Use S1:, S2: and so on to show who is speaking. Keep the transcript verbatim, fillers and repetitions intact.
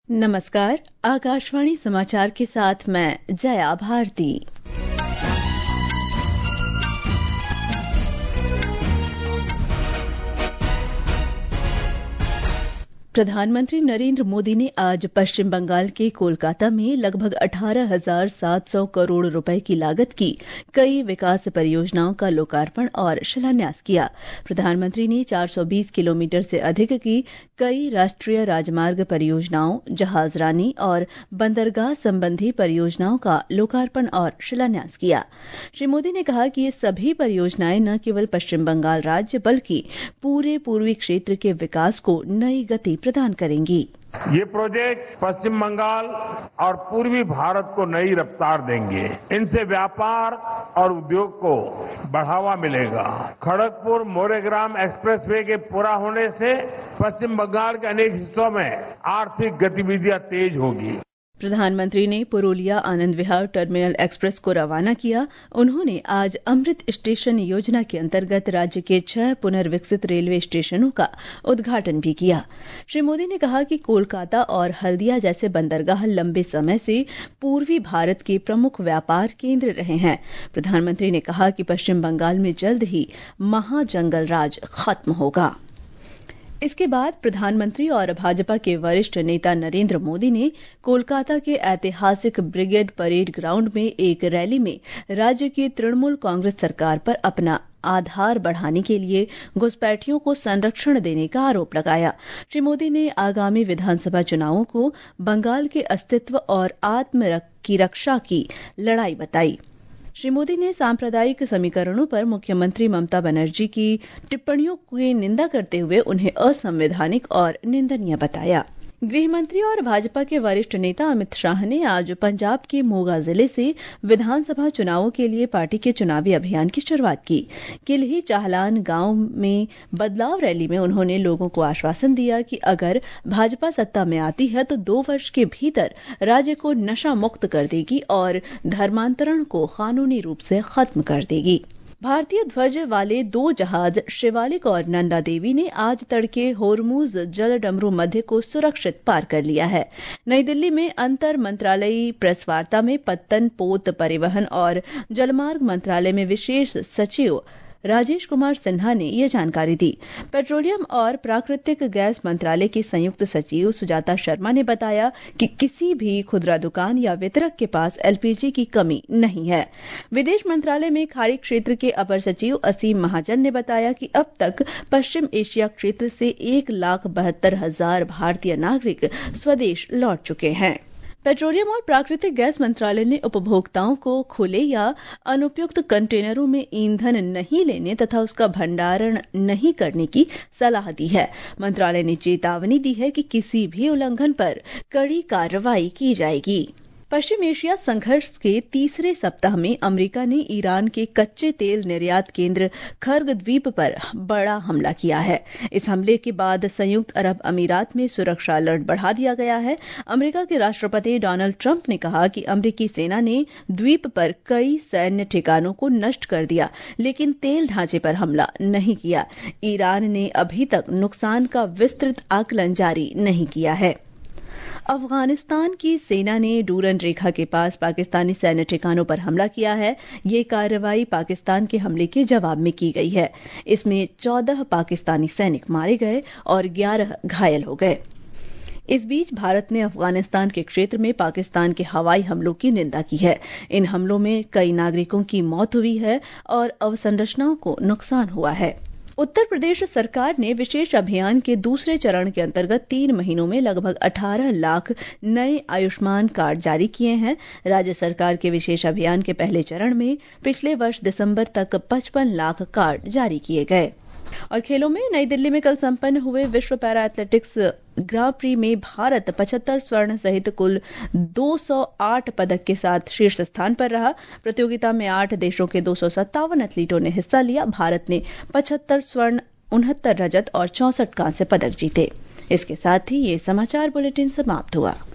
S1: नमस्कार, आकाशवाणी समाचार के साथ मैं जया भारती। प्रधानमंत्री नरेंद्र मोदी ने आज पश्चिम बंगाल के कोलकाता में लगभग अठारह हजार सात सौ करोड़ रुपए की लागत की कई विकास परियोजनाओं का लोकार्पण और शिलान्यास किया। प्रधानमंत्री ने चार सौ बीस किलोमीटर से अधिक की कई राष्ट्रीय राजमार्ग परियोजनाओं, जहाजरानी और बंदरगाह संबंधी परियोजनाओं का लोकार्पण और शिलान्यास किया। श्री मोदी ने कहा कि ये सभी परियोजनाएं न केवल पश्चिम बंगाल राज्य बल्कि पूरे पूर्वी क्षेत्र के विकास को नई गति प्रदान करेंगी।
S2: ये प्रोजेक्ट पश्चिम बंगाल और पूर्वी भारत को नई रफ्तार देंगे। इनसे व्यापार और उद्योग को बढ़ावा मिलेगा। खड़गपुर मोरेग्राम एक्सप्रेसवे के पूरा होने से पश्चिम बंगाल के अनेक हिस्सों में आर्थिक गतिविधियां तेज होगी।
S1: प्रधानमंत्री ने पुरुलिया आनंद विहार टर्मिनल एक्सप्रेस को रवाना किया। उन्होंने आज अमृत स्टेशन योजना के अंतर्गत राज्य के छह पुनर्विकसित रेलवे स्टेशनों का उद्घाटन भी किया। श्री मोदी ने कहा कि कोलकाता और हल्दिया जैसे बंदरगाह लंबे समय से पूर्वी भारत के प्रमुख व्यापार केंद्र रहे हैं। प्रधानमंत्री ने कहा कि पश्चिम बंगाल में जल्द ही महाजंगल राज खत्म होगा। इसके बाद प्रधानमंत्री और भाजपा के वरिष्ठ नेता नरेंद्र मोदी ने कोलकाता के ऐतिहासिक ब्रिगेड परेड ग्राउंड में एक रैली में राज्य की तृणमूल कांग्रेस सरकार पर अपना आधार बढ़ाने के लिए घुसपैठियों को संरक्षण देने का आरोप लगाया। श्री मोदी ने आगामी विधानसभा चुनावों को बंगाल के अस्तित्व और आत्म की रक्षा की लड़ाई बताई। श्री मोदी ने सांप्रदायिक समीकरणों पर मुख्यमंत्री ममता बनर्जी की टिप्पणियों की निंदा करते हुए उन्हें असंवैधानिक और निंदनीय बताया। गृह मंत्री और भाजपा के वरिष्ठ नेता अमित शाह ने आज पंजाब के मोगा जिले से विधानसभा चुनावों के लिए पार्टी के चुनावी अभियान की शुरुआत की। किलही चाहलान गांव में बदलाव रैली में उन्होंने लोगों को आश्वासन दिया कि अगर भाजपा सत्ता में आती है तो दो वर्ष के भीतर राज्य को नशा मुक्त कर देगी और धर्मांतरण को कानूनी रूप से खत्म कर देगी। भारतीय ध्वज वाले दो जहाज शिवालिक और नंदा देवी ने आज तड़के होर्मुज जल डमरू मध्य को सुरक्षित पार कर लिया है। नई दिल्ली में अंतर मंत्रालयी प्रेस वार्ता में पत्तन, पोत, परिवहन और जलमार्ग मंत्रालय में विशेष सचिव राजेश कुमार सिन्हा ने ये जानकारी दी। पेट्रोलियम और प्राकृतिक गैस मंत्रालय की संयुक्त सचिव सुजाता शर्मा ने बताया कि किसी भी खुदरा दुकान या वितरक के पास एलपीजी की कमी नहीं है। विदेश मंत्रालय में खाड़ी क्षेत्र के अपर सचिव असीम महाजन ने बताया कि अब तक पश्चिम एशिया क्षेत्र से एक लाख बहत्तर हजार भारतीय नागरिक स्वदेश लौट चुके हैं। पेट्रोलियम और प्राकृतिक गैस मंत्रालय ने उपभोक्ताओं को खुले या अनुपयुक्त कंटेनरों में ईंधन नहीं लेने तथा उसका भंडारण नहीं करने की सलाह दी है। मंत्रालय ने चेतावनी दी है कि किसी भी उल्लंघन पर कड़ी कार्रवाई की जाएगी। पश्चिम एशिया संघर्ष के तीसरे सप्ताह में अमेरिका ने ईरान के कच्चे तेल निर्यात केंद्र खर्ग द्वीप पर बड़ा हमला किया है। इस हमले के बाद संयुक्त अरब अमीरात में सुरक्षा अलर्ट बढ़ा दिया गया है। अमेरिका के राष्ट्रपति डोनाल्ड ट्रंप ने कहा कि अमेरिकी सेना ने द्वीप पर कई सैन्य ठिकानों को नष्ट कर दिया, लेकिन तेल ढांचे पर हमला नहीं किया। ईरान ने अभी तक नुकसान का विस्तृत आकलन जारी नहीं किया है। अफगानिस्तान की सेना ने डूरन रेखा के पास पाकिस्तानी सैन्य ठिकानों पर हमला किया है। ये कार्रवाई पाकिस्तान के हमले के जवाब में की गई है। इसमें चौदह पाकिस्तानी सैनिक मारे गए और ग्यारह घायल हो गए। इस बीच भारत ने अफगानिस्तान के क्षेत्र में पाकिस्तान के हवाई हमलों की निंदा की है। इन हमलों में कई नागरिकों की मौत हुई है और अवसंरचनाओं को नुकसान हुआ है। उत्तर प्रदेश सरकार ने विशेष अभियान के दूसरे चरण के अंतर्गत तीन महीनों में लगभग अठारह लाख नए आयुष्मान कार्ड जारी किए हैं। राज्य सरकार के विशेष अभियान के पहले चरण में पिछले वर्ष दिसंबर तक पचपन लाख कार्ड जारी किए गए। और खेलों में नई दिल्ली में कल संपन्न हुए विश्व पैरा एथलेटिक्स ग्रां प्री में भारत पचहत्तर स्वर्ण सहित कुल दो सौ आठ पदक के साथ शीर्ष स्थान पर रहा। प्रतियोगिता में आठ देशों के दो सौ सत्तावन एथलीटों ने हिस्सा लिया। भारत ने पचहत्तर स्वर्ण, उनहत्तर रजत और चौसठ कांस्य पदक जीते। इसके साथ ही ये समाचार बुलेटिन समाप्त हुआ।